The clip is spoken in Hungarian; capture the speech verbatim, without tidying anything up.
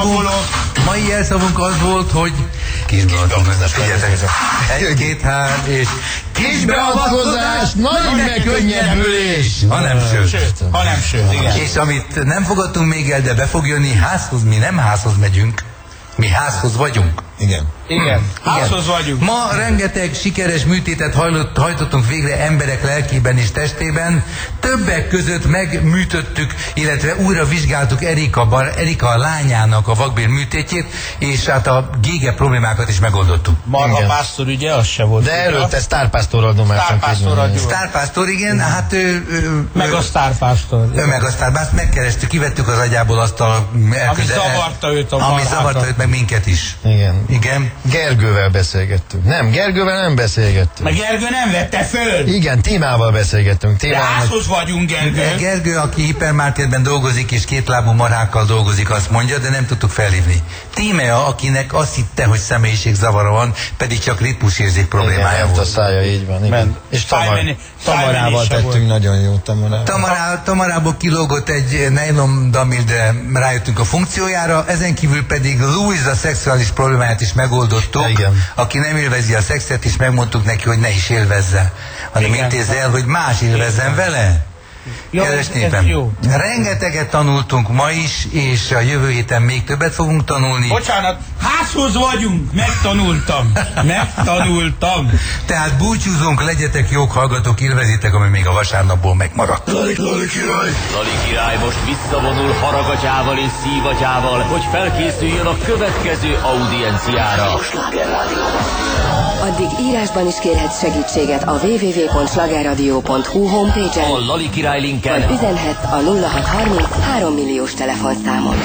jelszavunk, mai jelszavunk az volt, hogy egy, két, három, és kisbeavatkozás, nagy megkönnyebbülés, hanem sőt. Hanem sőt, igen. És amit nem fogadtunk még el, de be fog jönni házhoz, mi nem házhoz megyünk, mi házhoz vagyunk. Igen. Igen, házhoz vagyunk. Ma rengeteg sikeres műtétet hajlott, hajtottunk végre emberek lelkében és testében. Többek között megműtöttük, illetve újra vizsgáltuk Erika, bar, Erika a lányának a vakbél műtétjét, és hát a gége problémákat is megoldottuk. Marha pásztor ügye, az se volt. De erről te sztárpásztorral domáltam. Sztárpásztor, igen, hát ő, ő, meg a sztárpásztor. Ő meg a sztárpásztor, megkerestük, kivettük az agyából azt a... Ami zavarta őt a marhákat. Ami zavarta őt, meg minket is. Igen. Igen. Gergővel beszélgettünk. Nem, Gergővel nem beszélgettünk. Meg Gergő nem vette föl. Igen, Tímával beszélgettünk. Tímával... De házhoz vagyunk, Gergő. Gergő, aki hipermarketben dolgozik és kétlábú marhákkal dolgozik, azt mondja, de nem tudtuk felhívni. Tímea, akinek azt hitte, hogy személyiségzavara van, pedig csak ritmusérzék problémája volt. a szája, így van. Igen. És tamar, Tamarával tettünk nagyon jó Tamarával. Tamará, Tamarából kilógott egy nylon damil, de rájöttünk a funkciójára, ezen kívül pedig Louis a szexuális problémáját is megoldottuk. Igen. Aki nem élvezi a szexet, és megmondtuk neki, hogy ne is élvezze, hanem intézze el, hogy más élvezzen vele. Jó, Kedves népem, jó. rengeteget tanultunk ma is, és a jövő héten még többet fogunk tanulni. Bocsánat, házhoz vagyunk, megtanultam, megtanultam. Tehát búcsúzunk, legyetek jók, hallgatók, élvezitek, ami még a vasárnapból megmaradt. Lali, Lali király! Lali király most visszavonul haragatyával és szívatyával, hogy felkészüljön a következő audienciára. Addig írásban is kérhetsz segítséget a double-u double-u double-u pont slágerradió pont hu homepage-en, A Lali király linken vagy üzenhetsz a nulla hat harminc három milliós telefonszámon.